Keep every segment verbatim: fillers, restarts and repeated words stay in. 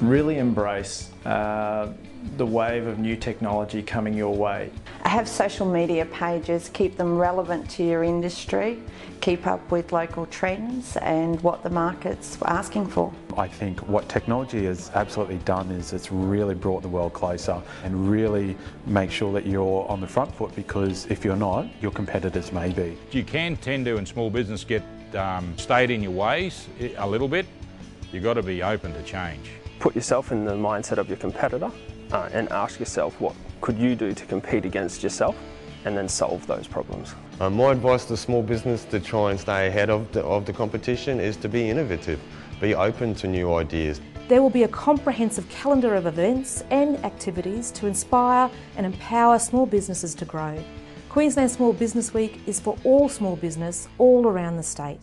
really embrace uh, the wave of new technology coming your way. Have social media pages, keep them relevant to your industry, keep up with local trends and what the market's asking for. I think what technology has absolutely done is it's really brought the world closer and really make sure that you're on the front foot, because if you're not, your competitors may be. You can tend to, in small business, get um, stayed in your ways a little bit. You've got to be open to change. Put yourself in the mindset of your competitor uh, and ask yourself, what could you do to compete against yourself, and then solve those problems. Uh, my advice to small business to try and stay ahead of the, of the competition is to be innovative, be open to new ideas. There will be a comprehensive calendar of events and activities to inspire and empower small businesses to grow. Queensland Small Business Week is for all small business all around the state.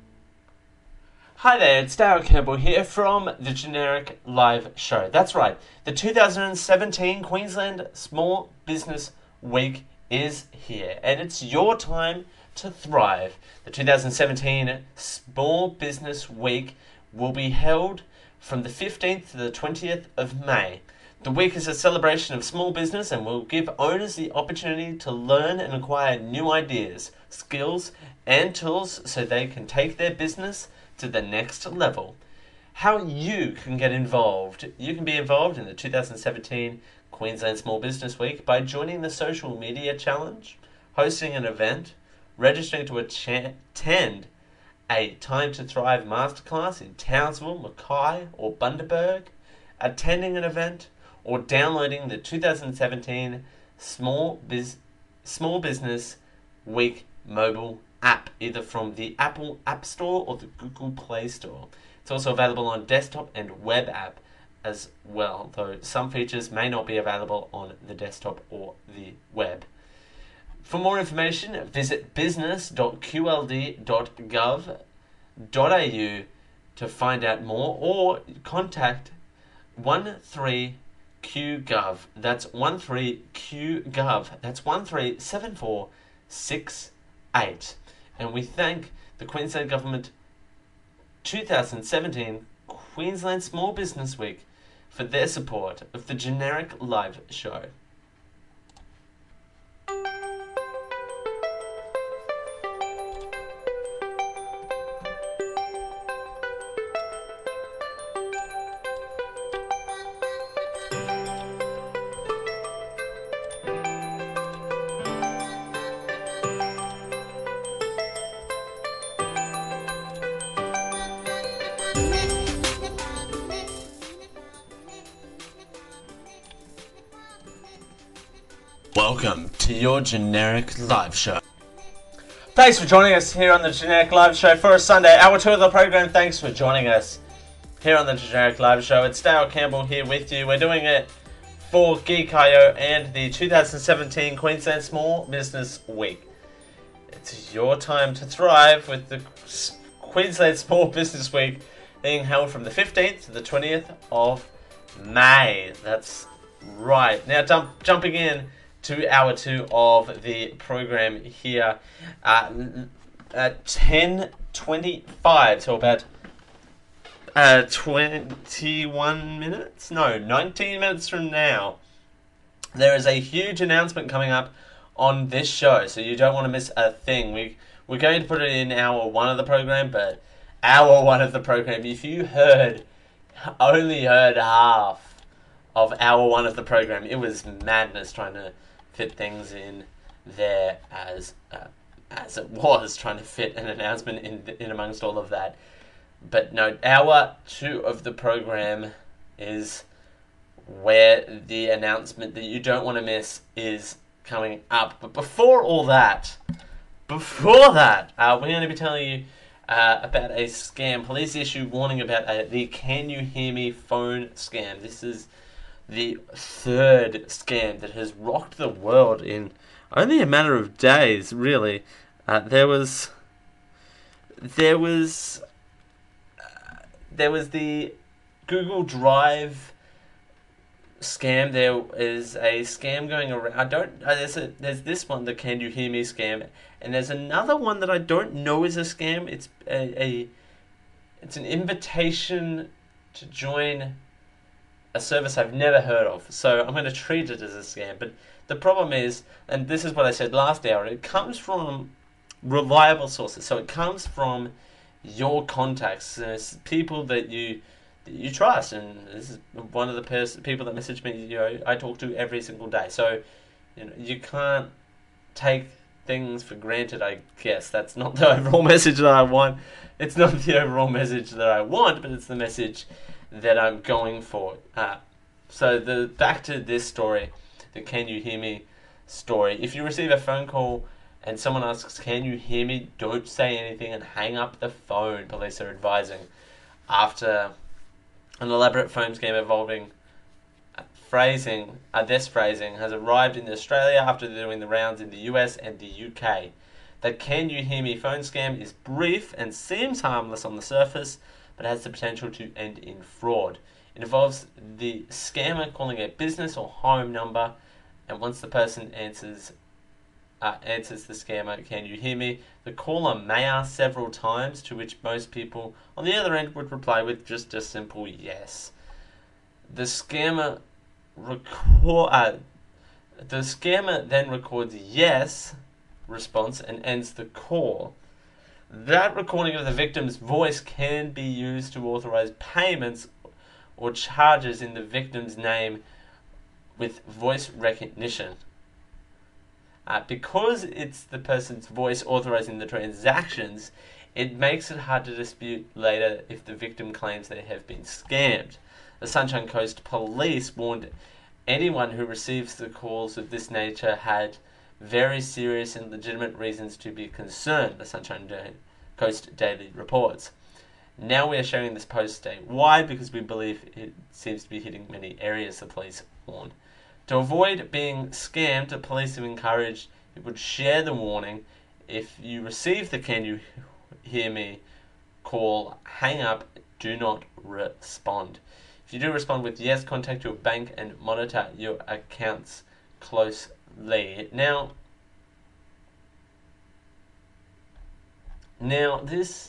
Hi there, it's Darryl Campbell here from the Generic Live Show. That's right, the two thousand seventeen Queensland Small Business Week is here, and it's your time to thrive. The two thousand seventeen Small Business Week will be held from the fifteenth to the twentieth of May. The week is a celebration of small business and will give owners the opportunity to learn and acquire new ideas, skills, and tools so they can take their business to the next level. How you can get involved. You can be involved in the two thousand seventeen Queensland Small Business Week by joining the social media challenge, hosting an event, registering to attend a Time to Thrive masterclass in Townsville, Mackay or Bundaberg, attending an event, or downloading the two thousand seventeen Small, Biz- Small Business Week mobile app, either from the Apple App Store or the Google Play Store. It's also available on desktop and web app as well, though some features may not be available on the desktop or the web. For more information, visit business dot q l d dot gov dot a u to find out more, or contact one three Q gov. That's one three Q gov. That's one three seven four six eight. And we thank the Queensland Government two thousand seventeen Queensland Small Business Week for their support of the Generic Live Show. Welcome to your Generic Live Show. Thanks for joining us here on the Generic Live Show for a Sunday, hour two of the program. Thanks for joining us here on the Generic Live Show. It's Darryl Campbell here with you. We're doing it for Geek I O and the two thousand seventeen Queensland Small Business Week. It's your time to thrive with the Queensland Small Business Week being held from the fifteenth to the twentieth of May. That's right. Now, jump, jumping in to hour two of the program here uh, at ten twenty-five, so about uh, twenty-one minutes? No, nineteen minutes from now. There is a huge announcement coming up on this show, so you don't want to miss a thing. We, we're going to put it in hour one of the program, but hour one of the program, if you heard, only heard half of hour one of the program, it was madness trying to fit things in there as uh, as it was, trying to fit an announcement in in amongst all of that. But no, hour two of the program is where the announcement that you don't want to miss is coming up. But before all that, before that, uh, we're going to be telling you uh, about a scam. Police issue warning about uh, the Can You Hear Me phone scam. This is the third scam that has rocked the world in only a matter of days, really. Uh, there was, there was, uh, there was the Google Drive scam. There is a scam going around. I don't. Uh, there's a. There's this one, the Can You Hear Me scam, and there's another one that I don't know is a scam. It's a. a it's an invitation to join a service I've never heard of, so I'm going to treat it as a scam. But the problem is, and this is what I said last hour, it comes from reliable sources. So it comes from your contacts, uh, people that you that you trust, and this is one of the pers- people that message me. You know, I talk to every single day. So you know, you can't take things for granted. I guess that's not the overall message that I want. It's not the overall message that I want, but it's the message that I'm going for. Uh, so the back to this story, the Can You Hear Me story. If you receive a phone call and someone asks, can you hear me? Don't say anything and hang up the phone, police are advising. After an elaborate phone scam involving phrasing, uh, this phrasing has arrived in Australia after doing the rounds in the U S and the U K. The Can You Hear Me phone scam is brief and seems harmless on the surface, but has the potential to end in fraud. It involves the scammer calling a business or home number, and once the person answers uh, answers the scammer, can you hear me? The caller may ask several times, to which most people on the other end would reply with just a simple yes. The scammer record uh, the scammer then records yes response and ends the call. That recording of the victim's voice can be used to authorize payments or charges in the victim's name with voice recognition. Uh, because it's the person's voice authorizing the transactions, it makes it hard to dispute later if the victim claims they have been scammed. The Sunshine Coast Police warned anyone who receives the calls of this nature had very serious and legitimate reasons to be concerned, the Sunshine Coast Daily reports. Now we are sharing this post today. Why? Because we believe it seems to be hitting many areas, the police warn. To avoid being scammed, the police have encouraged people to share the warning. If you receive the Can You Hear Me call, hang up, do not respond. If you do respond with yes, contact your bank and monitor your accounts closely. Now, now this,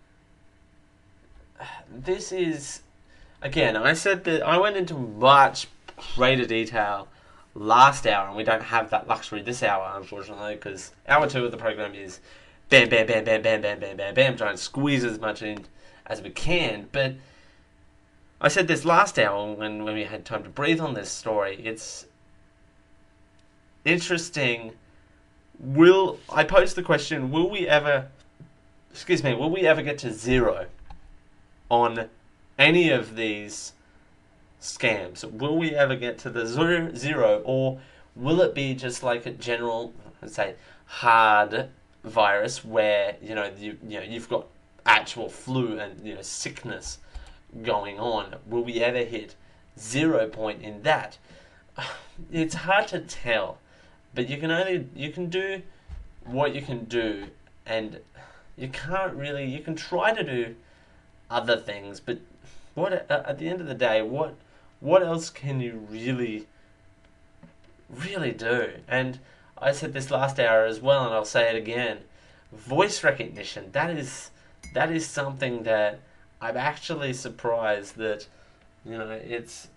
this is, again, I said that I went into much greater detail last hour, and we don't have that luxury this hour, unfortunately, because hour two of the program is bam, bam, bam, bam, bam, bam, bam, bam, bam, trying to squeeze as much in as we can. But I said this last hour when, when we had time to breathe on this story. It's interesting. Will I posed the question, will we ever excuse me, will we ever get to zero on any of these scams? Will we ever get to the zero, zero, or will it be just like a general, let's say, hard virus where you know you you know you've got actual flu and you know sickness going on? Will we ever hit zero point in that? It's hard to tell, but you can only you can do what you can do, and you can't really you can try to do other things, but what at the end of the day, what what else can you really really do? And I said this last hour as well, and I'll say it again. Voice recognition, that is that is something that I'm actually surprised that, you know, it's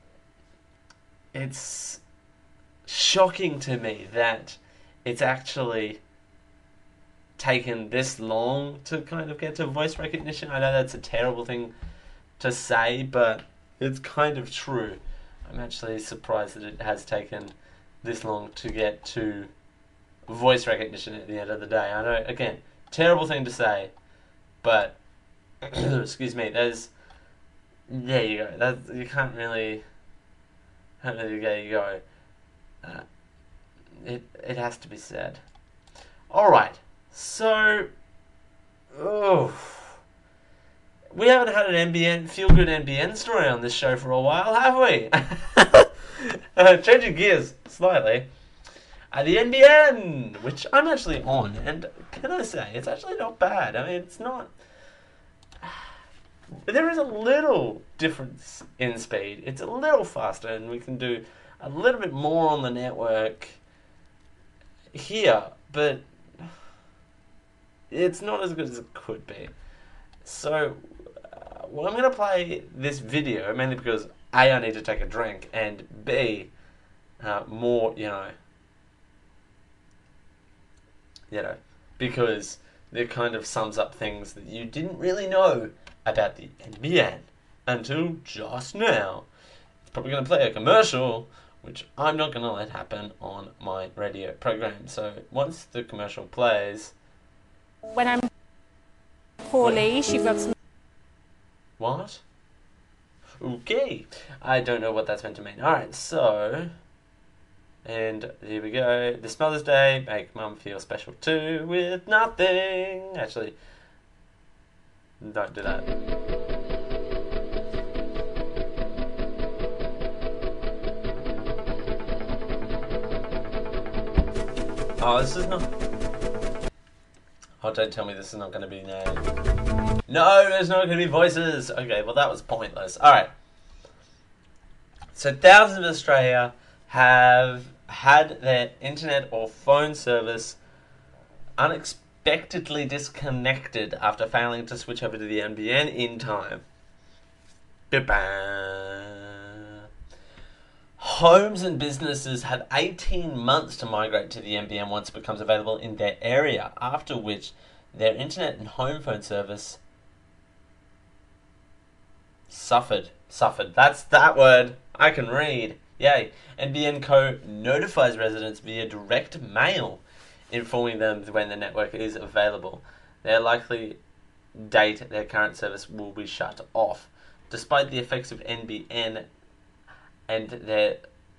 it's shocking to me that it's actually taken this long to kind of get to voice recognition. I know that's a terrible thing to say, but it's kind of true. I'm actually surprised that it has taken this long to get to voice recognition at the end of the day. I know, again, terrible thing to say, but excuse me, there's there you go. That you can't really there you go. Uh, it it has to be said. All right, so oh, we haven't had an N B N feel good N B N story on this show for a while, have we? uh, changing gears slightly. Uh, the N B N, which I'm actually on, and can I say, it's actually not bad. I mean, it's not... There is a little difference in speed. It's a little faster, and we can do a little bit more on the network here, but it's not as good as it could be. So, uh, well, I'm going to play this video, mainly because A, I need to take a drink, and B, uh, more, you know, you know, because it kind of sums up things that you didn't really know about the N B N until just now. It's probably going to play a commercial, which I'm not going to let happen on my radio program. So once the commercial plays... When I'm poorly, you've got some... What? Okay. I don't know what that's meant to mean. Alright, so... And here we go. This Mother's Day, make Mum feel special too with nothing. Actually, don't do that. Oh, this is not... Oh, don't tell me this is not going to be named. No, there's not going to be voices. Okay, well that was pointless. Alright. So thousands of Australia have had their internet or phone service unexpectedly disconnected after failing to switch over to the N B N in time. Ba-ba. Homes and businesses have eighteen months to migrate to the N B N once it becomes available in their area, after which their internet and home phone service suffered. Suffered. That's that word. I can read. Yay. N B N Co notifies residents via direct mail, informing them when the network is available. Their likely date their current service will be shut off. Despite the effects of N B N and their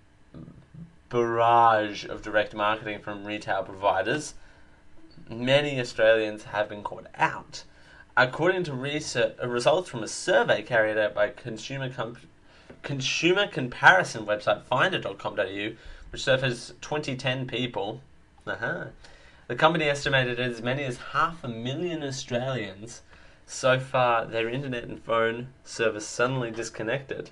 barrage of direct marketing from retail providers, many Australians have been caught out. According to research, results from a survey carried out by consumer companies, consumer comparison website finder dot com dot a u, which surveys twenty ten people. Uh-huh. The company estimated as many as half a million Australians so far their internet and phone service suddenly disconnected.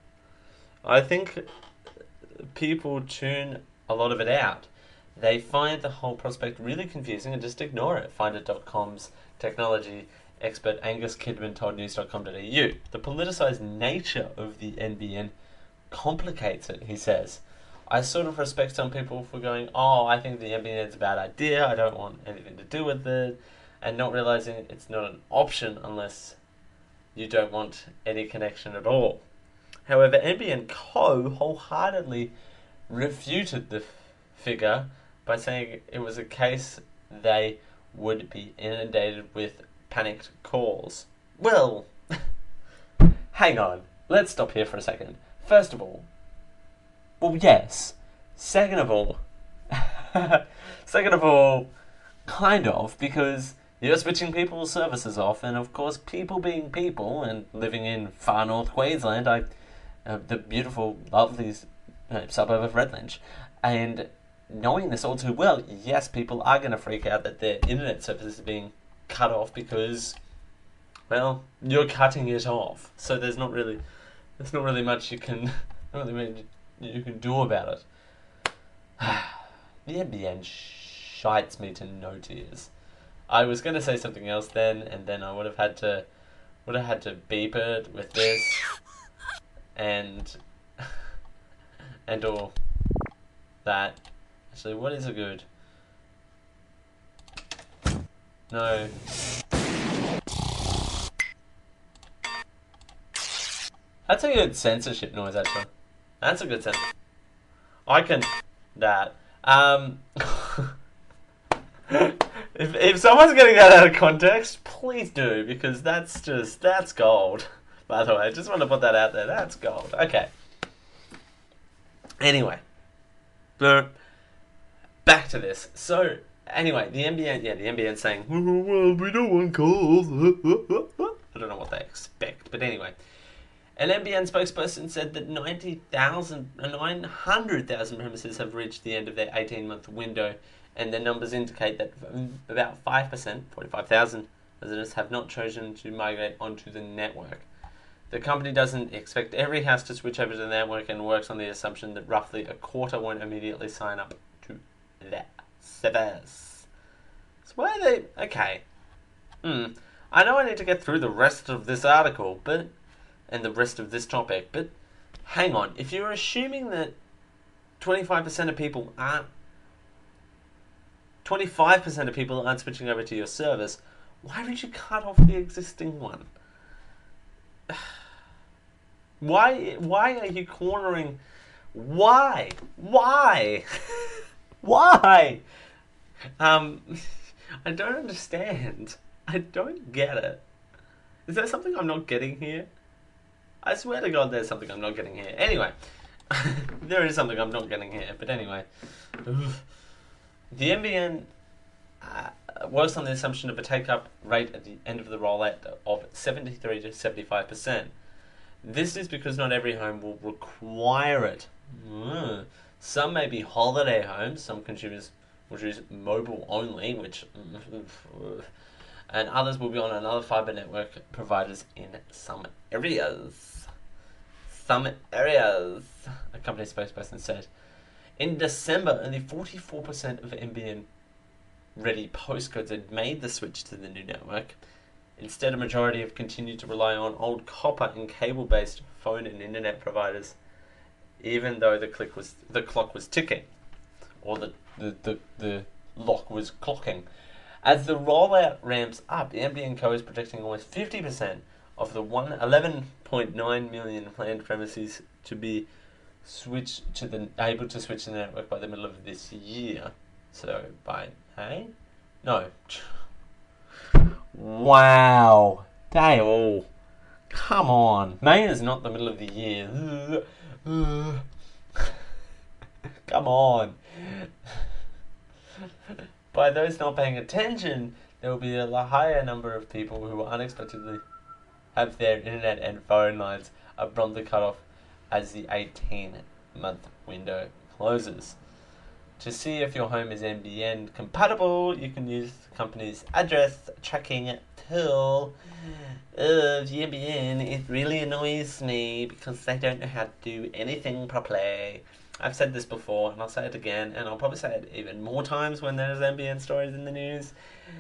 I think people tune a lot of it out. They find the whole prospect really confusing and just ignore it. finder dot com's technology expert Angus Kidman told news dot com dot a u. The politicised nature of the N B N complicates it, he says. I sort of respect some people for going, oh, I think the N B N is a bad idea, I don't want anything to do with it, and not realising it's not an option unless you don't want any connection at all. However, N B N Co wholeheartedly refuted the figure by saying it was a case they would be inundated with panicked calls. Well, hang on. Let's stop here for a second. First of all, well, yes. Second of all, second of all, kind of, because you're switching people's services off, and of course, people being people, and living in far north Queensland, I, uh, the beautiful, lovely uh, suburb of Redlange, and knowing this all too well, yes, people are going to freak out that their internet service is being cut off because, well, you're cutting it off. So there's not really, there's not really much you can, not really much you can do about it. The N B N shites me to no tears. I was going to say something else then, and then I would have had to, would have had to beep it with this, and, and all that. Actually, what is a good? No. That's a good censorship noise, actually. That's a good censor. I can... That. Um... if, if someone's getting that out of context, please do, because that's just... That's gold. By the way, I just want to put that out there. That's gold. Okay. Anyway. Back to this. So... Anyway, the N B N, yeah, the N B N saying, oh, well, we don't want calls. I don't know what they expect, but anyway. An N B N spokesperson said that ninety thousand, nine hundred thousand premises have reached the end of their eighteen-month window, and the numbers indicate that about five percent, forty-five thousand residents, have not chosen to migrate onto the network. The company doesn't expect every house to switch over to the network and works on the assumption that roughly a quarter won't immediately sign up to that service. So why are they... Okay. Hmm. I know I need to get through the rest of this article, but... and the rest of this topic, but hang on, if you're assuming that twenty-five percent of people aren't, twenty-five percent of people aren't switching over to your service, why would you cut off the existing one? Why, why are you cornering? Why? Why? Why? Um, I don't understand. I don't get it. Is there something I'm not getting here? I swear to God there's something I'm not getting here. Anyway, there is something I'm not getting here. But anyway, the N B N uh, works on the assumption of a take-up rate at the end of the rollout of seventy-three to seventy-five percent. This is because not every home will require it. Mm. Some may be holiday homes. Some consumers will choose mobile only, which... and others will be on another fibre network providers in some areas. Some areas, a company spokesperson said. In December, only forty-four percent of N B N-ready postcodes had made the switch to the new network. Instead, a majority have continued to rely on old copper and cable-based phone and internet providers, even though the click was the clock was ticking, or the the, the, the lock was clocking. As the rollout ramps up, the N B N Co is predicting almost fifty percent of the eleven point nine million planned premises to be switched to the able to switch to the network by the middle of this year. So by hey, no. Wow, they all. Come on, May is not the middle of the year. Come on. By those not paying attention, there will be a higher number of people who will unexpectedly have their internet and phone lines abruptly cut off as the eighteen-month window closes. To see if your home is N B N compatible, you can use the company's address tracking tool. Uh, the N B N, it really annoys me because they don't know how to do anything properly. I've said this before, and I'll say it again, and I'll probably say it even more times when there's N B N stories in the news.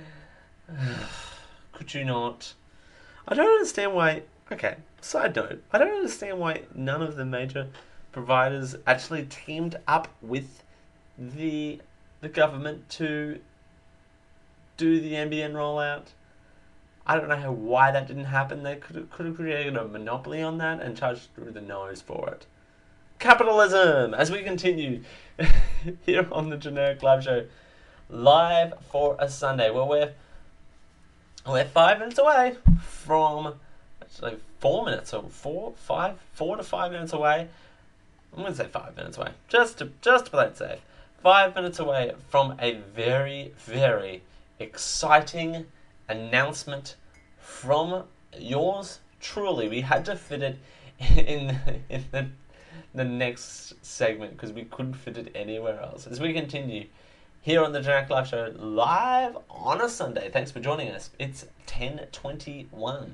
Could you not? I don't understand why... Okay, side note. I don't understand why none of the major providers actually teamed up with the the government to do the N B N rollout. I don't know how, why that didn't happen. They could have, could have created a monopoly on that and charged through the nose for it. Capitalism! As we continue here on the Generic Live Show, live for a Sunday. Well, we're, we're five minutes away from, actually four minutes, or four, five, four to five minutes away. I'm going to say five minutes away, just to, just to play it safe. Five minutes away from a very, very exciting announcement from yours truly. We had to fit it in, in the the next segment because we couldn't fit it anywhere else. As we continue here on the Generic Live Show, live on a Sunday. Thanks for joining us. It's ten twenty-one.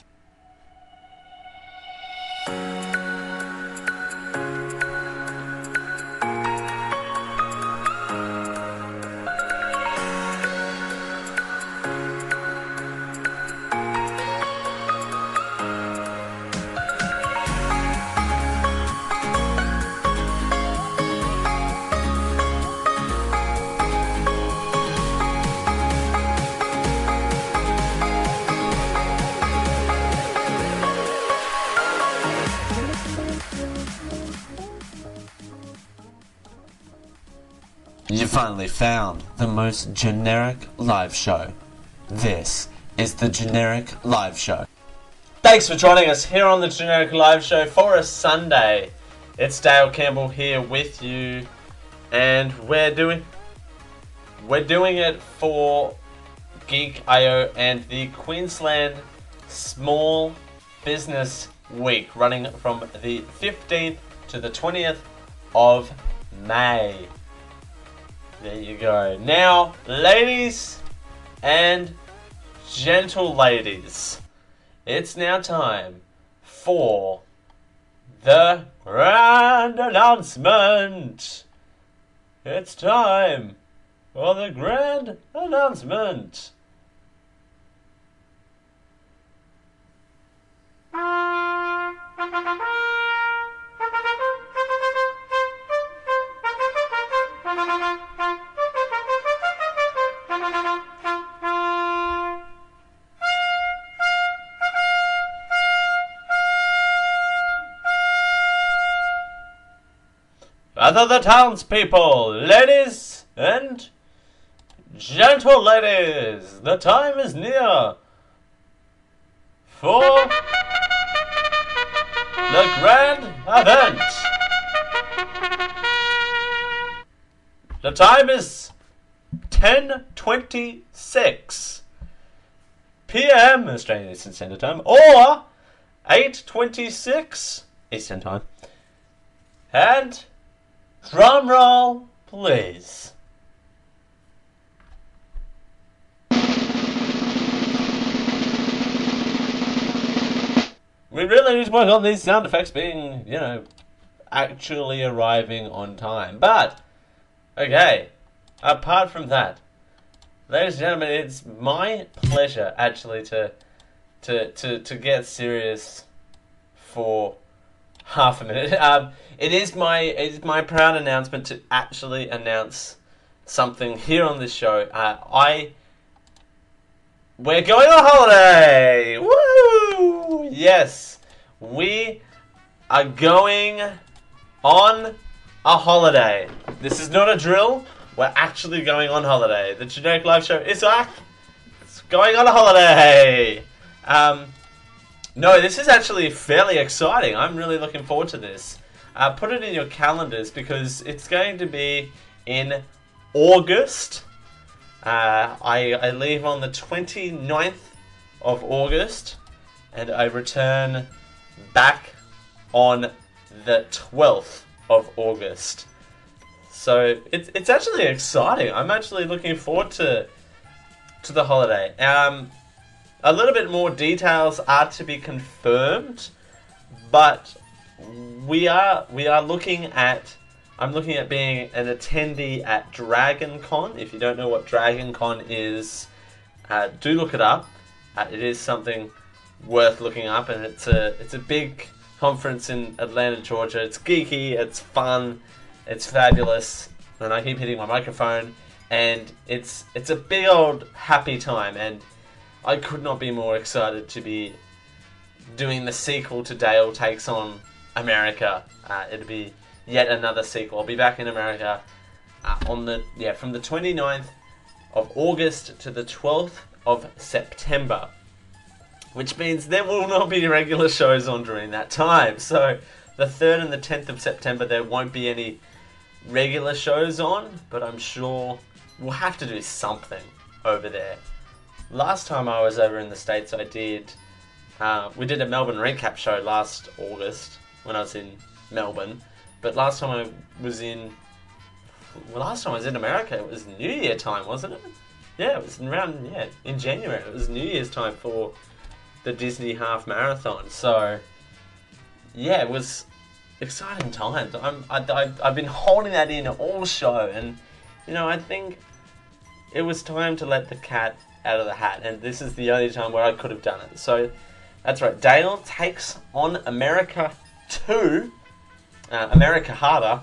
You finally found the most generic live show. This is the Generic Live Show. Thanks for joining us here on the Generic Live Show for a Sunday. It's Dale Campbell here with you, and we're doing we're doing it for Geek dot I O and the Queensland Small Business Week, running from the fifteenth to the twentieth of May. There you go. Now, ladies and gentle ladies, it's now time for the grand announcement. It's time for the grand announcement. other the townspeople, ladies and gentle ladies, the time is near for the grand event. The time is ten twenty-six p m Australian Eastern Standard Time, or eight twenty-six Eastern Time. And drum roll, please. We really need to work on these sound effects being, you know, actually arriving on time. But, okay, apart from that, ladies and gentlemen, it's my pleasure actually to to to, to get serious for half a minute. Um, it is my it is my proud announcement to actually announce something here on this show. Uh, I we're going on holiday. Woo! Yes, we are going on a holiday. This is not a drill. We're actually going on holiday. The Generic Live Show is back. It's going on a holiday. Um, no, this is actually fairly exciting. I'm really looking forward to this. Uh, put it in your calendars because it's going to be in August. Uh, I, I leave on the twenty-ninth of August and I return back on the twelfth of August. So it's it's actually exciting. I'm actually looking forward to to the holiday. Um, a little bit more details are to be confirmed, but we are we are looking at. I'm looking at being an attendee at DragonCon. If you don't know what DragonCon is, uh, do look it up. Uh, it is something worth looking up, and it's a it's a big conference in Atlanta, Georgia. It's geeky, it's fun. It's fabulous, and I keep hitting my microphone, and it's it's a big old happy time, and I could not be more excited to be doing the sequel to Dale Takes on America. Uh, it'll be yet another sequel. I'll be back in America uh, on the yeah from the twenty-ninth of August to the twelfth of September, which means there will not be regular shows on during that time. So the third and the tenth of September there won't be any regular shows on, but I'm sure we'll have to do something over there. Last time I was over in the States, I did, uh, we did a Melbourne recap show last August when I was in Melbourne, but last time I was in, well, last time I was in America, it was New Year time, wasn't it? Yeah, it was around, yeah, in January. It was New Year's time for the Disney Half Marathon, so, yeah, it was exciting times. I'm, I, I, I've been holding that in all show, and you know, I think it was time to let the cat out of the hat, and this is the only time where I could have done it. So that's right. Dale Takes on America two, uh, America Harder,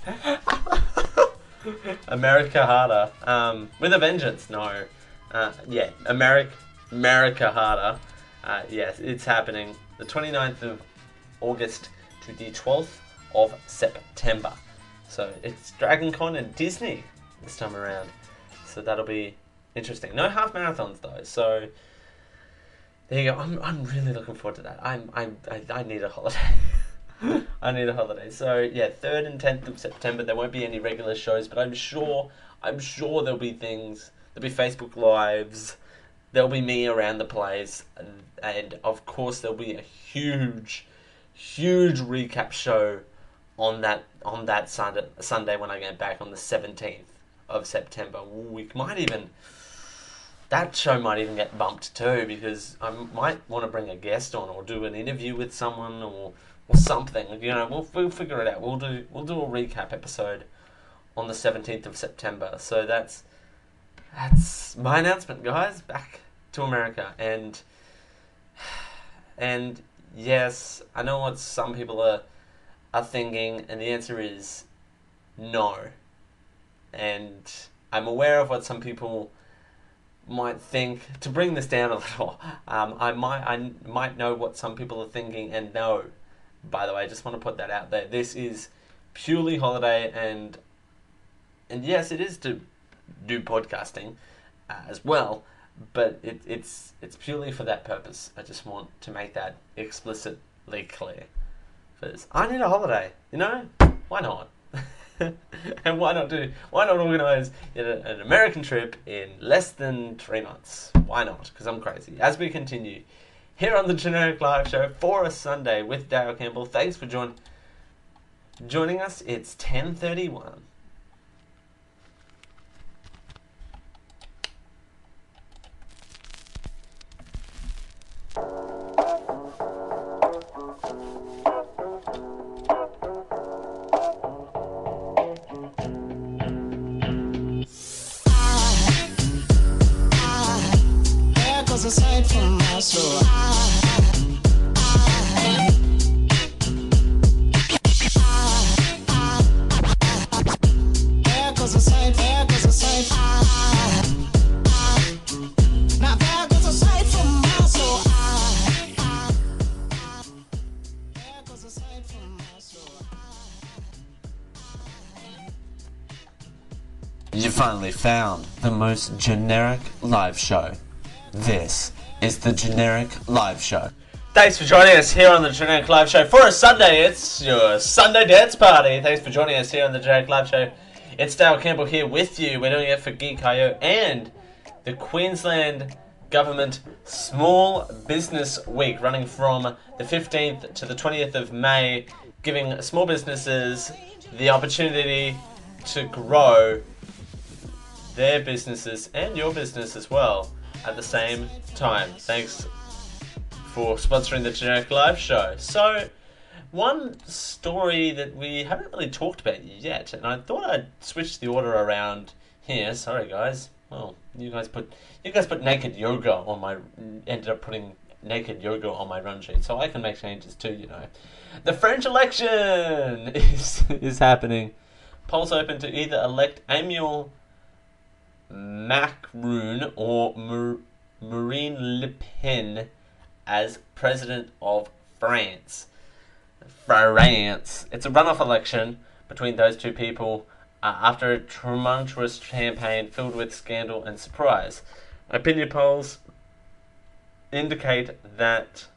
America Harder, um, with a vengeance. No, uh, yeah, America, America Harder. Uh, yes, it's happening the twenty-ninth of August to the twelfth of September. So it's DragonCon and Disney this time around. So that'll be interesting. No half marathons though. So there you go. I'm I'm really looking forward to that. I'm I'm I, I need a holiday. I need a holiday. So yeah, third and tenth of September there won't be any regular shows, but I'm sure I'm sure there'll be things. There'll be Facebook Lives. There'll be me around the place, and, and of course there'll be a huge. Huge recap show on that on that Sunday Sunday when I get back on the seventeenth of September. We might even that show might even get bumped too, because I might want to bring a guest on or do an interview with someone or or something. You know, we'll we'll figure it out. We'll do we'll do a recap episode on the seventeenth of September. So that's that's my announcement, guys. Back to America, and and. Yes, I know what some people are are thinking, and the answer is no. And I'm aware of what some people might think. To bring this down a little, um, I might I might know what some people are thinking, and no. By the way, I just want to put that out there. This is purely holiday, and and yes, it is to do podcasting uh, as well, but it, it's it's purely for that purpose. I just want to make that explicitly clear. Because I need a holiday, you know? Why not? And why not do? Why not organise an American trip in less than three months? Why not? Because I'm crazy. As we continue here on the Generic Live Show for a Sunday with Dale Campbell. Thanks for join, joining us. It's ten thirty-one. Aside from my soul, there goes a sight, there goes a sight, now there goes a sight from my soul, there goes a sight from my soul. You finally found the most generic live show. This is the Generic Live Show. Thanks for joining us here on the Generic Live Show. For a Sunday, it's your Sunday dance party. Thanks for joining us here on the Generic Live Show. It's Dale Campbell here with you. We're doing it for Geek I O and the Queensland Government Small Business Week, running from the fifteenth to the twentieth of May, giving small businesses the opportunity to grow their businesses and your business as well at the same time. Thanks for sponsoring the Generic Live Show. So, one story that we haven't really talked about yet, and I thought I'd switch the order around here. Sorry, guys. Well, you guys put you guys put naked yoga on my ended up putting naked yoga on my run sheet, so I can make changes too. You know, the French election is is happening. Polls open to either elect Emmanuel Macron or Mar- Marine Le Pen as president of France. France. It's a runoff election between those two people uh, after a tumultuous campaign filled with scandal and surprise. Opinion polls indicate that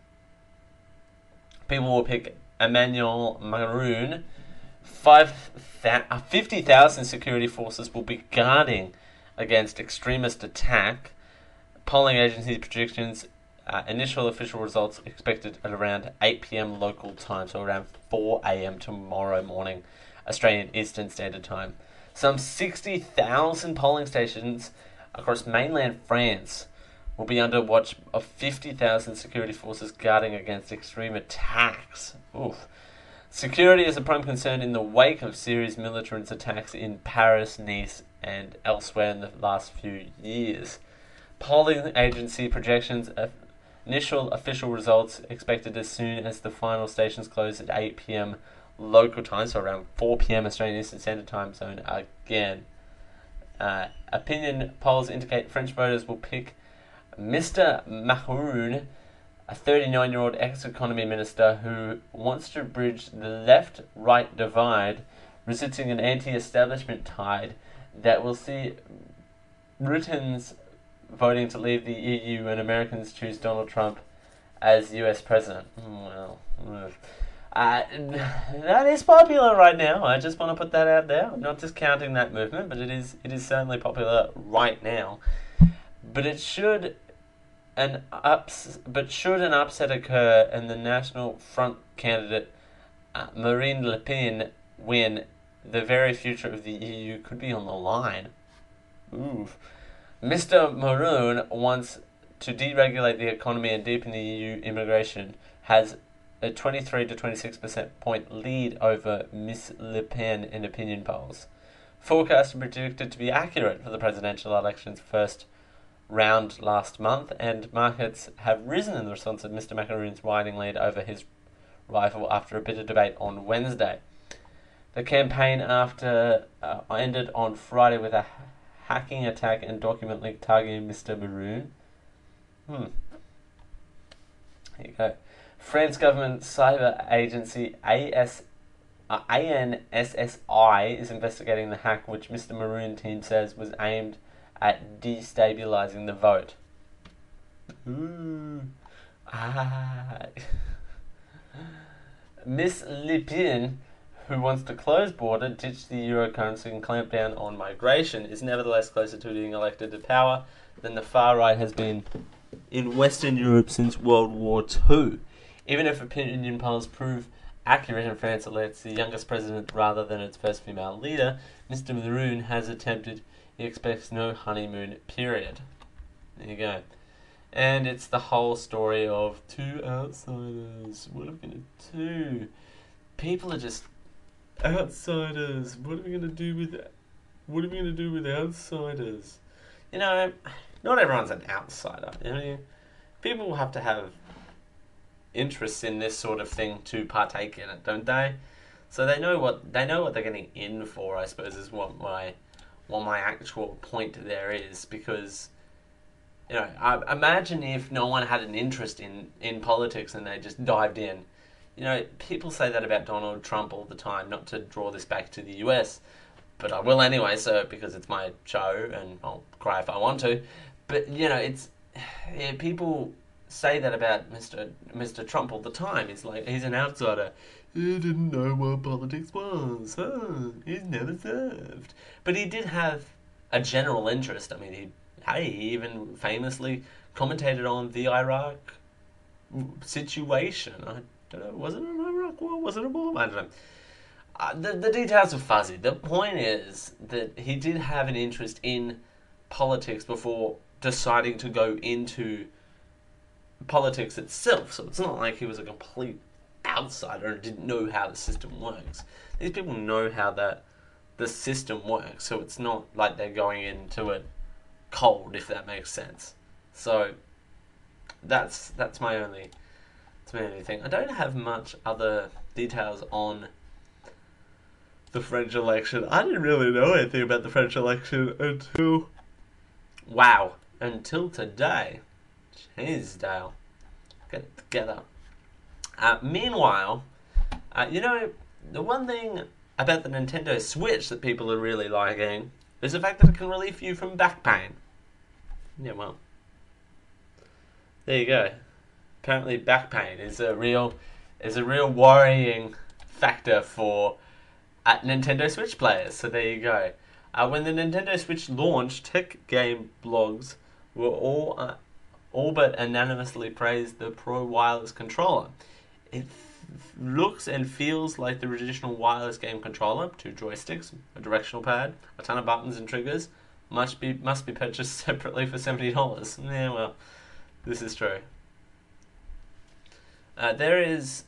people will pick Emmanuel Macron. Five th- fifty thousand security forces will be guarding against extremist attack. Polling agency predictions, uh, initial official results expected at around eight p.m. local time, so around four a.m. tomorrow morning, Australian Eastern Standard Time. Some sixty thousand polling stations across mainland France will be under watch of fifty thousand security forces guarding against extreme attacks. Oof. Security is a prime concern in the wake of serious militarist attacks in Paris, Nice, and elsewhere in the last few years. Polling agency projections, uh, initial official results expected as soon as the final stations close at eight p.m. local time, so around four p.m. Australian Eastern Standard Time zone again. Uh, opinion polls indicate French voters will pick Mister Macron, a thirty-nine-year-old ex-economy minister who wants to bridge the left-right divide, resisting an anti-establishment tide that will see Britons voting to leave the E U and Americans choose Donald Trump as U S president. Well, uh, that is popular right now. I just want to put that out there. I'm not discounting that movement, but it is it is certainly popular right now. But it should an ups but should an upset occur and the National Front candidate uh, Marine Le Pen win, the very future of the E U could be on the line. Oof. Mister Macron wants to deregulate the economy and deepen the E U immigration, has a twenty-three to twenty-six percent point lead over Miss Le Pen in opinion polls. Forecasts are predicted to be accurate for the presidential election's first round last month, and markets have risen in the response of Mister Macron's widening lead over his rival after a bitter debate on Wednesday. The campaign after uh, ended on Friday with a hacking attack and document leak targeting Mister Macron. Hmm. Here you go. France government cyber agency A S uh, A N S S I is investigating the hack, which Mister Maroon team says was aimed at destabilising the vote. Ooh. Ah. Miss Le Pen, who wants to close border, ditch the euro currency and clamp down on migration, is nevertheless closer to being elected to power than the far right has been in Western Europe since World War Two. Even if opinion polls prove accurate and France elects the youngest president rather than its first female leader, Mister Maroon has attempted, he expects no honeymoon period. There you go. And it's the whole story of two outsiders. What are we going to do? People are just outsiders. What are we going to do with that? What are we going to do with outsiders? You know, not everyone's an outsider. You know, people have to have interests in this sort of thing to partake in it, don't they? So they know what they know what they're getting in for, I suppose, is what my what my actual point there is. Because, you know, I imagine if no one had an interest in, in politics and they just dived in. You know, people say that about Donald Trump all the time, not to draw this back to the U S, but I will anyway, so because it's my show and I'll cry if I want to. But, you know, it's yeah, people say that about Mister Mister Trump all the time. He's like, he's an outsider. He didn't know what politics was. Huh? He's never served. But he did have a general interest. I mean, he hey, he even famously commentated on the Iraq situation. I don't know, was it an Iraq war? Was it a war? I don't know. Uh, the, the details are fuzzy. The point is that he did have an interest in politics before deciding to go into politics itself. So it's not like he was a complete outsider and didn't know how the system works. These people know how that the system works, so it's not like they're going into it cold, if that makes sense. So that's that's my only that's my only thing. I don't have much other details on the French election. I didn't really know anything about the French election until wow, until today. Jeez, Dale, get it together. Uh, meanwhile, uh, you know, the one thing about the Nintendo Switch that people are really liking is the fact that it can relieve you from back pain. Yeah, well, there you go. Apparently, back pain is a real is a real worrying factor for uh, Nintendo Switch players. So there you go. Uh, when the Nintendo Switch launched, tech game blogs were all uh, all but unanimously praised the Pro Wireless controller. It f- looks and feels like the traditional wireless game controller, two joysticks, a directional pad, a ton of buttons and triggers. Must be must be purchased separately for seventy dollars. Yeah, well, this is true. Uh, there is,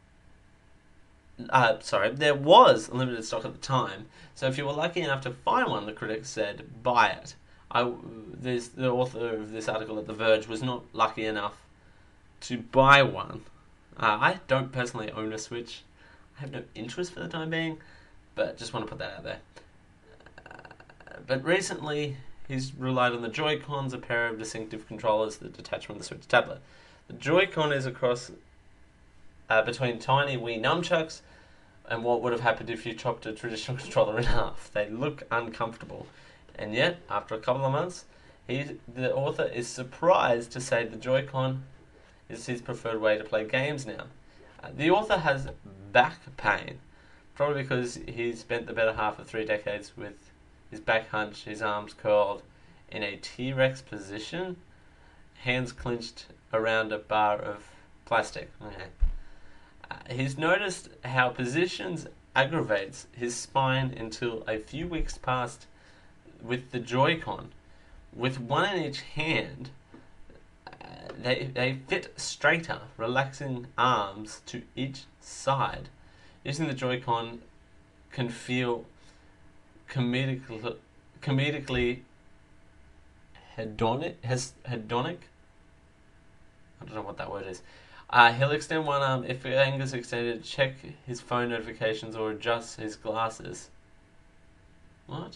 uh, sorry, there was limited stock at the time. So if you were lucky enough to find one, the critics said, buy it. I, this, the author of this article at The Verge was not lucky enough to buy one. Uh, I don't personally own a Switch. I have no interest for the time being, but just want to put that out there. Uh, but recently, he's relied on the Joy-Cons, a pair of distinctive controllers that detach from the Switch tablet. The Joy-Con is across uh, between tiny Wii nunchucks and what would have happened if you chopped a traditional controller in half. They look uncomfortable. And yet, after a couple of months, he, the author is surprised to say the Joy-Con is his preferred way to play games now. Uh, the author has back pain, probably because he's spent the better half of three decades with his back hunched, his arms curled in a T-Rex position, hands clenched around a bar of plastic. Okay. Uh, he's noticed how positions aggravates his spine until a few weeks passed with the Joy-Con. With one in each hand, uh, they they fit straighter, relaxing arms to each side. Using the Joy-Con can feel comedically, comedically hedonic, has, hedonic? I don't know what that word is. Uh, he'll extend one arm if the anger's extended, check his phone notifications, or adjust his glasses. What?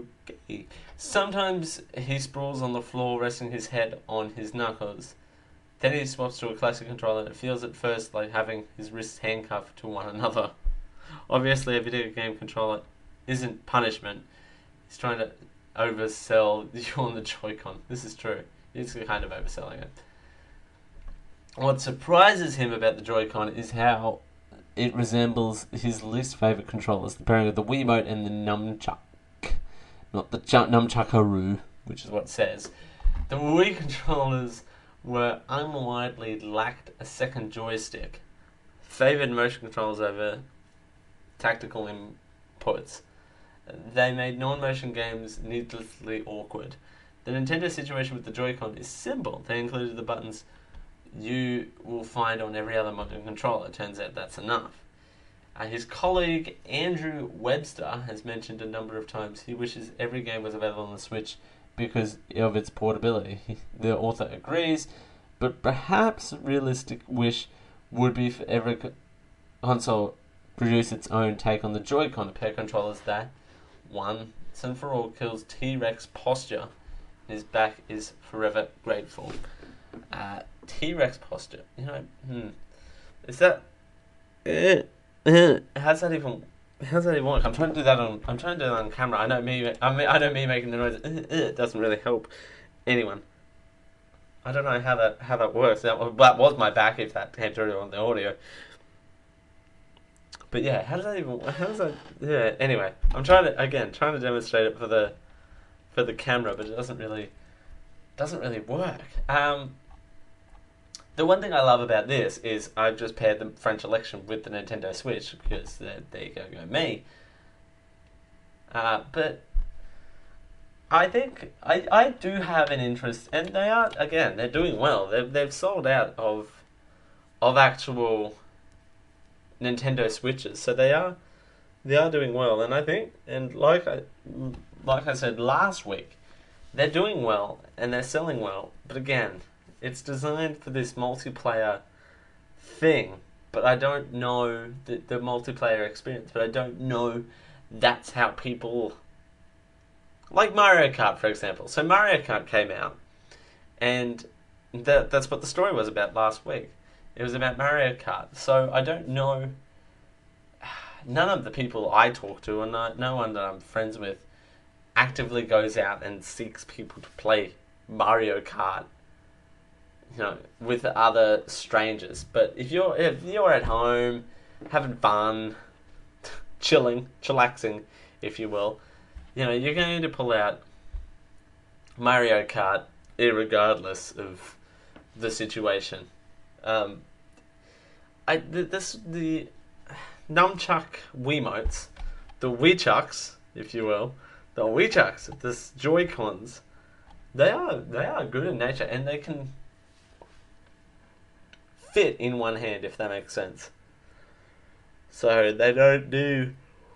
Okay. Sometimes he sprawls on the floor, resting his head on his knuckles. Then he swaps to a classic controller and it feels at first like having his wrists handcuffed to one another. Obviously, a video game controller isn't punishment. He's trying to oversell you on the Joy-Con. This is true. He's kind of overselling it. What surprises him about the Joy-Con is how it resembles his least favourite controllers, the pairing of the Wiimote and the Nunchuck. Not the ch- Nunchuckaroo, which is what it says. The Wii controllers were unwidely lacked a second joystick, favoured motion controls over tactical inputs. They made non-motion games needlessly awkward. The Nintendo situation with the Joy-Con is simple. They included the buttons you will find on every other modern controller. Turns out that's enough. Uh, his colleague Andrew Webster has mentioned a number of times he wishes every game was available on the Switch because of its portability. The author agrees, but perhaps a realistic wish would be for every console produce its own take on the Joy-Con, a pair of controllers that, once and for all, kills T-Rex posture. His back is forever grateful. Uh, T-Rex posture, you know, hmm. Is that... Uh, uh, how's that even... How's that even work? I'm trying to do that on. I'm trying to do that on camera. I know me. I mean, I know me making the noise. Uh, uh, it doesn't really help anyone. I don't know how that how that works. That, that was my back if that came through on the audio. But yeah, how does that even? How does that? Yeah. Anyway, I'm trying to again trying to demonstrate it for the for the camera, but it doesn't really doesn't really work. Um. The one thing I love about this is I've just paired the French election with the Nintendo Switch because there, there you go, go me. Uh, but I think I, I do have an interest, and they are again they're doing well. They've they've sold out of of actual Nintendo Switches, so they are they are doing well. And I think, and like I like I said last week, they're doing well and they're selling well. But again, it's designed for this multiplayer thing, but I don't know the, the multiplayer experience, but I don't know that's how people... Like Mario Kart, for example. So Mario Kart came out, and that that's what the story was about last week. It was about Mario Kart. So I don't know... None of the people I talk to, and no, no one that I'm friends with, actively goes out and seeks people to play Mario Kart, you know, with other strangers. But if you're if you're at home having fun, chilling, chillaxing, if you will, you know, you're going to pull out Mario Kart irregardless of the situation. Um, I th- this the Nunchuck Wiimotes, the Wiichucks, if you will, the Wiichucks, the Joy-Cons, they are they are good in nature, and they can fit in one hand, if that makes sense. So they don't do...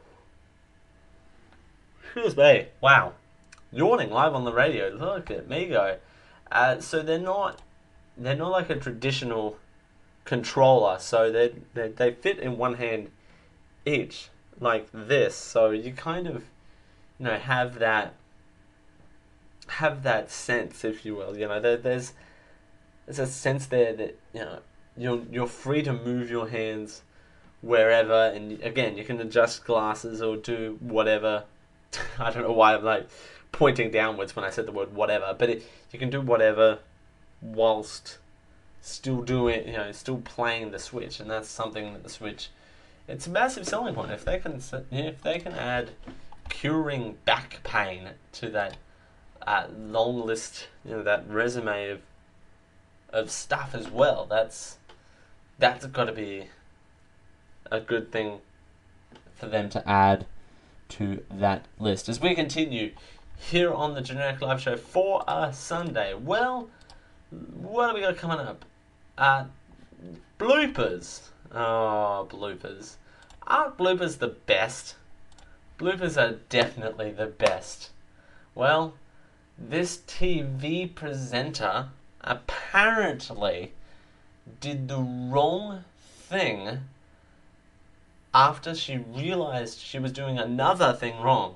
Excuse me. Wow. Yawning live on the radio. Look at me go. Uh, so they're not... They're not like a traditional controller. So they they they fit in one hand each, like this. So you kind of, you know, have that... Have that sense, if you will. You know, there, there's... There's a sense there that, you know, You're you're free to move your hands wherever, and again, you can adjust glasses or do whatever. I don't know why I'm like pointing downwards when I said the word whatever, but it, you can do whatever whilst still doing, you know, still playing the Switch, and that's something that the Switch. It's a massive selling point if they can if they can add curing back pain to that uh, long list, you know, that resume of of stuff as well. That's that's got to be a good thing for them to add to that list. As we continue here on the Generic Live Show for a Sunday, well, what have we got coming up? Uh, bloopers. Oh, bloopers. Aren't bloopers the best? Bloopers are definitely the best. Well, this T V presenter apparently did the wrong thing after she realized she was doing another thing wrong.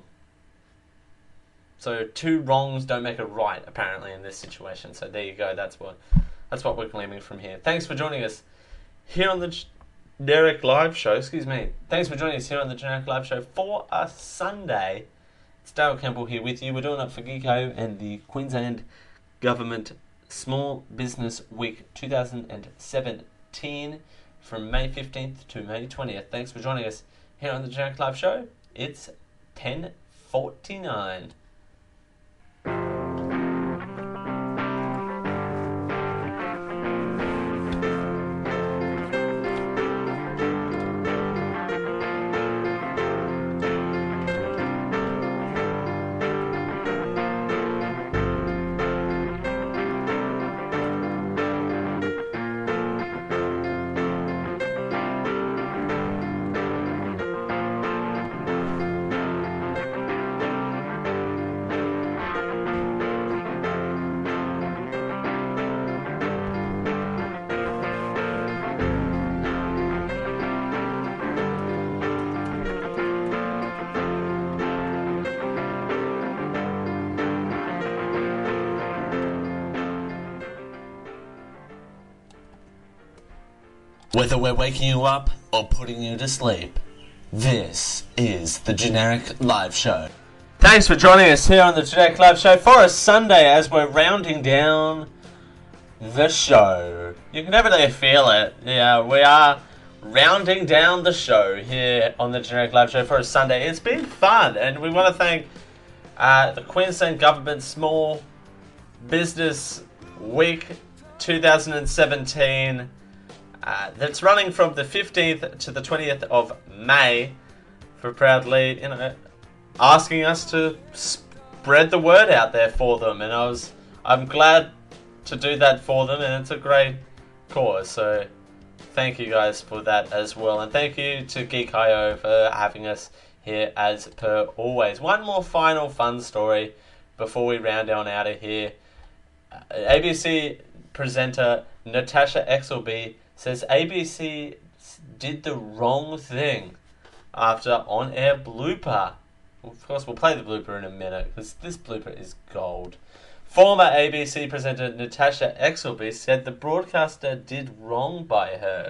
So two wrongs don't make a right, apparently, in this situation. So there you go. That's what That's what we're claiming from here. Thanks for joining us here on the Generic Live Show. Excuse me. Thanks for joining us here on the Generic Live Show for a Sunday. It's Dale Campbell here with you. We're doing it for Geeko and the Queensland Government Small Business Week twenty seventeen from May fifteenth to May twentieth. Thanks for joining us here on the Generic Live Show. It's ten forty-nine. Whether we're waking you up or putting you to sleep, this is the Generic Live Show. Thanks for joining us here on the Generic Live Show for a Sunday as we're rounding down the show. You can definitely feel it. Yeah, we are rounding down the show here on the Generic Live Show for a Sunday. It's been fun, and we want to thank uh, the Queensland Government Small Business Week twenty seventeen. Uh, that's running from the fifteenth to the twentieth of May for proudly, you know, asking us to spread the word out there for them. And I was, I'm glad to do that for them, and it's a great cause. So thank you guys for that as well. And thank you to Geek dot I O for having us here as per always. One more final fun story before we round on out of here. Uh, A B C presenter Natasha Exelby says A B C did the wrong thing after on-air blooper. Of course, we'll play the blooper in a minute because this blooper is gold. Former A B C presenter Natasha Exelby said the broadcaster did wrong by her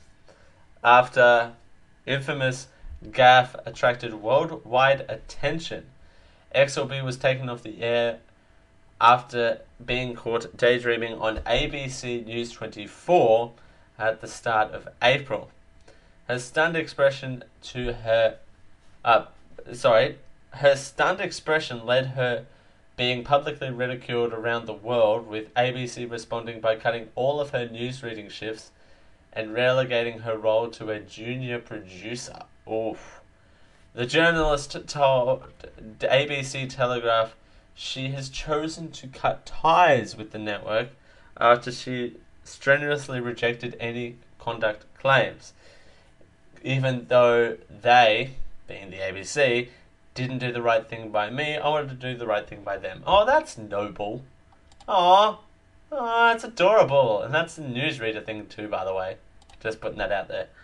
after infamous gaffe attracted worldwide attention. Exelby was taken off the air after being caught daydreaming on A B C News twenty-four at the start of April. Her stunned expression to her, uh, sorry, her stunned expression led her being publicly ridiculed around the world, with A B C responding by cutting all of her news reading shifts and relegating her role to a junior producer. Oof. The journalist told A B C Telegraph she has chosen to cut ties with the network after she strenuously rejected any conduct claims, even though they, being the A B C, didn't do the right thing by me. I wanted to do the right thing by them. Oh, that's noble. Aw, oh, it's adorable. And that's the newsreader thing too, by the way. Just putting that out there.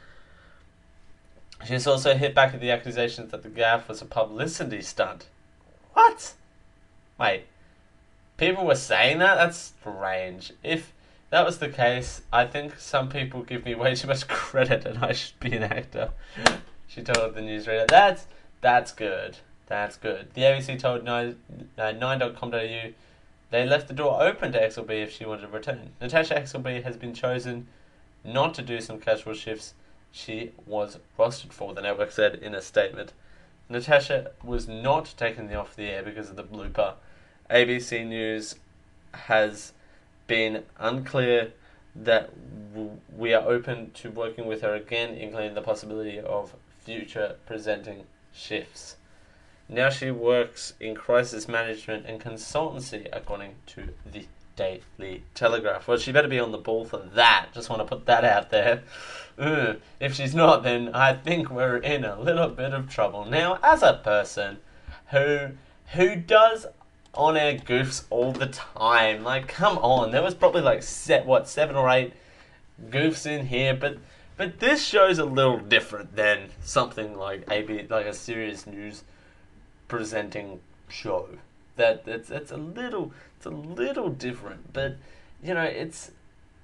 She's also hit back at the accusations that the gaffe was a publicity stunt. What? Wait, people were saying that? That's strange. If that was the case, I think some people give me way too much credit and I should be an actor. She told the newsreader. That's that's good. That's good. The A B C told nine dot com dot a u they left the door open to Exelby if she wanted to return. Natasha Exelby has been chosen not to do some casual shifts she was rostered for, the network said in a statement. Natasha was not taken off the air because of the blooper. A B C News has been unclear that w- we are open to working with her again, including the possibility of future presenting shifts. Now she works in crisis management and consultancy, according to the Daily Telegraph. Well, she better be on the ball for that. Just want to put that out there. Ugh. If she's not, then I think we're in a little bit of trouble. Now, as a person who who does on-air goofs all the time, like, come on, there was probably like set what seven or eight goofs in here, but but this show's a little different than something like A B, like a serious news presenting show. That it's it's a little it's a little different, but you know it's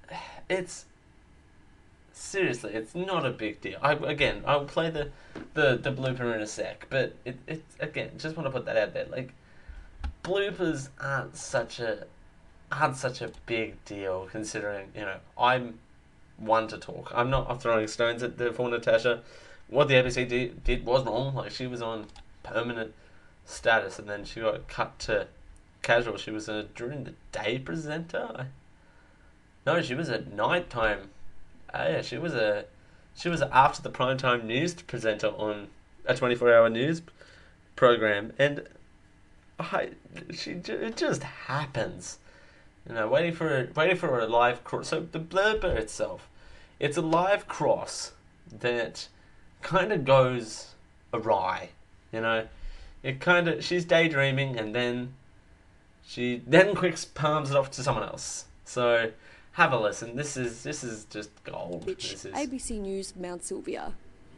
it's seriously, it's not a big deal. I again, I'll play the the, the blooper in a sec, but it it again, just want to put that out there. Like, bloopers aren't such a aren't such a big deal, considering, you know, I'm one to talk. I'm not throwing stones at the for Natasha. What the A B C did, did was wrong. Like, she was on permanent status, and then she got cut to casual. She was a during the day presenter. No, she was a nighttime. Uh, yeah, she was a she was a after the primetime news presenter on a twenty-four hour news program, and I she it just happens. You know, waiting for a, waiting for a live cross. So the blurber itself, it's a live cross that kind of goes awry. You know, it kind of she's daydreaming, and then she then quick palms it off to someone else. So have a listen. This is this is just gold. This is A B C News Mount Sylvia.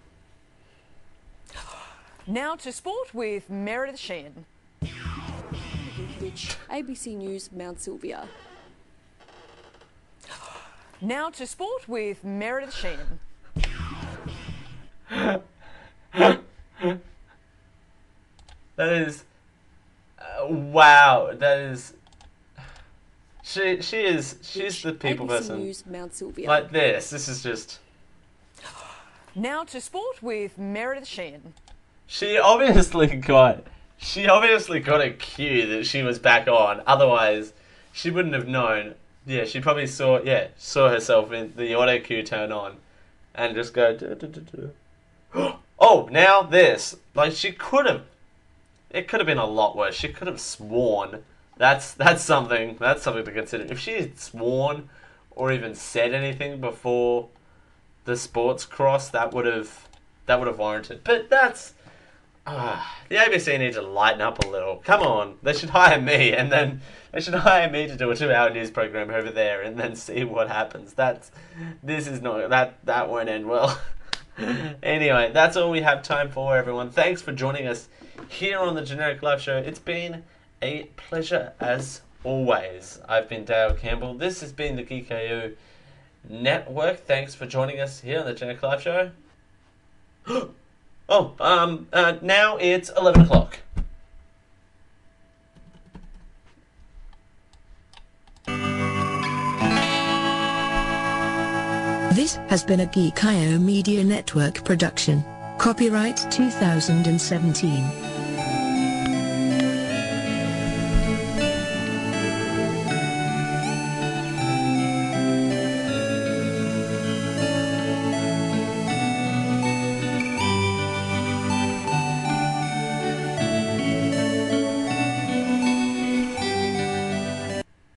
Now to sport with Meredith Sheehan. Which A B C News Mount Sylvia. Now to sport with Meredith Sheehan. That is uh, wow. That is she. She is. She's the people A B C person. News Mount Sylvia. Like this. This is just. Now to sport with Meredith Sheehan. She obviously got. She obviously got a cue that she was back on. Otherwise, she wouldn't have known. Yeah, she probably saw. Yeah, saw herself in the auto cue turn on, and just go. Duh, duh, duh, duh. Oh, now this. Like, she could have. It could have been a lot worse. She could have sworn. That's that's something. That's something to consider. If she had sworn, or even said anything before the sports cross, that would have that would have warranted. But that's. Uh, the A B C need to lighten up a little. Come on, they should hire me, and then they should hire me to do a two-hour news program over there, and then see what happens. That's this is not that that won't end well. Anyway, that's all we have time for, everyone. Thanks for joining us here on the Generic Live Show. It's been a pleasure as always. I've been Dale Campbell. This has been the Geek A U Network. Thanks for joining us here on the Generic Live Show. Oh, um, uh, now it's eleven o'clock. This has been a Geek I O Media Network production. Copyright two thousand seventeen.